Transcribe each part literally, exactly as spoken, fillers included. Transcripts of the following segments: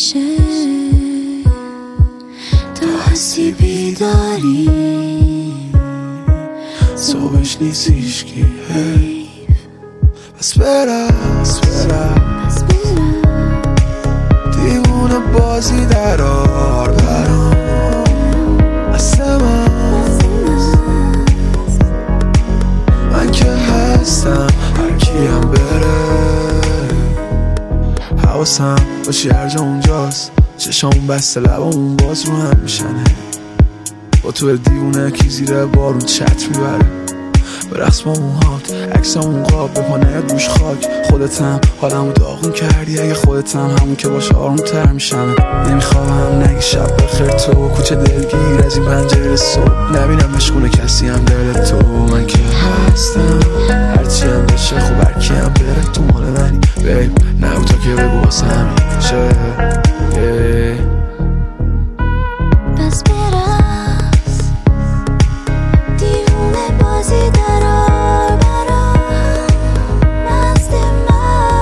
بشه تا هستی بیداری صبحش نیست هیشکی حیف بس برم بس برم دیوونه بازی درار برام بس من من که هستم هرکیم بره حواسم باشی هر جا اونجاست چشامون بسته لبامون باز رو هم میشنه با تو دیوونه کی زیر بارون چت میبره به رقص با موهات عکسمون قاب به پانه دوش خاک خودتم حالمو داغون کردی اگه خودتم همون که باشه آروم تر میشم نمیخوام نگی شب بخیر تو کوچه دلگیر از این پنجره صبح نبینم مشغول کسی هم دل تو من که هستم هرچی هم بشه خوب هرکی هم بره تو مال منی بیب نه تا که بگو واسه همین چه بس برقص دیوونه بازی درار برام مست من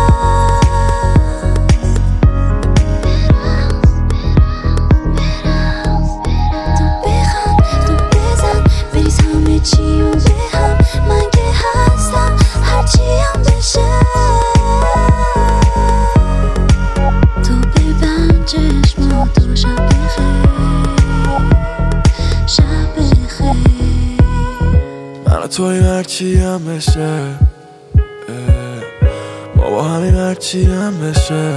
تو بخند تو بزن بریز همه چی و به هم من که هستم هرچی هم بشه تو ببند چشماتو شب بخیر شب بخیر من توی هرچی هم بشه ما با همین هرچی هم بشه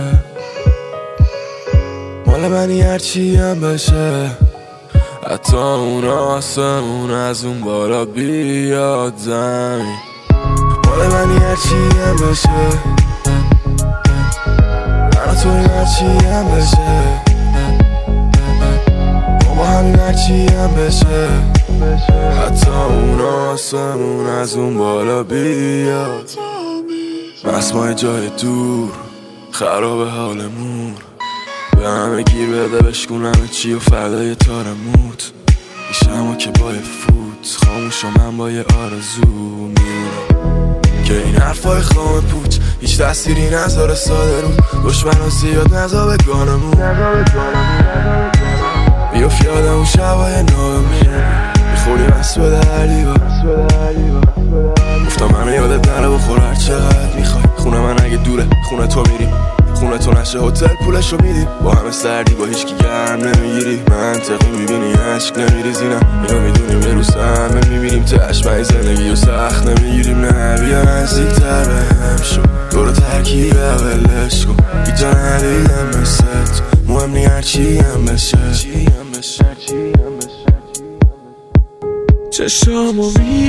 مال منی هرچی هم بشه حتی اون آسمون از اون بالا بیاد زمین مال منی هرچی هم بشه من توی هرچی هم بشه ما با همین هرچی هم بشه حتی اون آسمون از اون بالا بیاد مسمای جای دور خراب حالمون به همه گیر بده بشکون همه چی و فردا یه تارموت میشم که با یه فوت خاموش و من با یه آرزو میمونم که این حرفای خام پوچ هیچ تأثیری نذاره ساده رو دشمن و زیاد نزا به گانمون بیاف یادم اون شبای نامون میخوری مست به دلیبا گفتم منو یادت نره بخور هر چقدر میخوای خونه من اگه دوره خونه تو میریم خونه تو نشه هتل پولشو میدیم با همه سردی با هیچکی گرم نمیگیری منطقی میبینی عشق نمیریزی نه اینو میدونیم یه روز همه میبینیم تشمعی زندگی و سخت نمیگیریم نه بیا نزدیک تر بهم شو دورو ترکیب اولش کن هیچ جا ندیدم مثل تو مهم نی هرچی هم بشه چشامو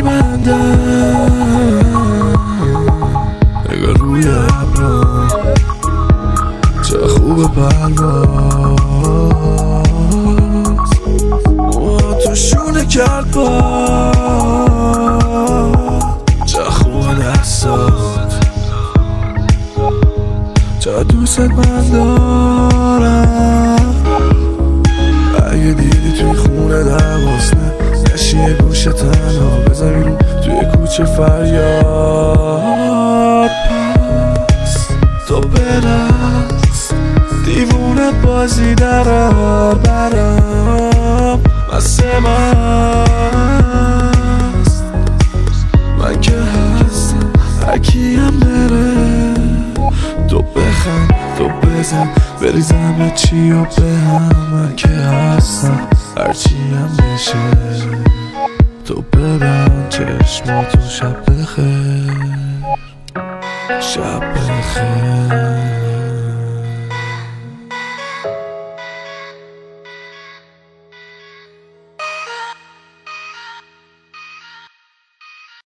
میبندم نگاه روی ابرا چه خوب پرواز تو شونه کرد باد چه خوب دستات چه دوست من دارم اگه دیدی توی خونه دوازنه نشی یه گوشه تنها بزن بیرون توی کوچه فریاد پس تو برقص دیوونه بازی درار برام مست مست من که هستم هرکی هم بره تو بخند تو بزن بریز همه چی و به هم من که هستم هرچی هم بشه تو ببند چشماتو شب بخیر شب بخیر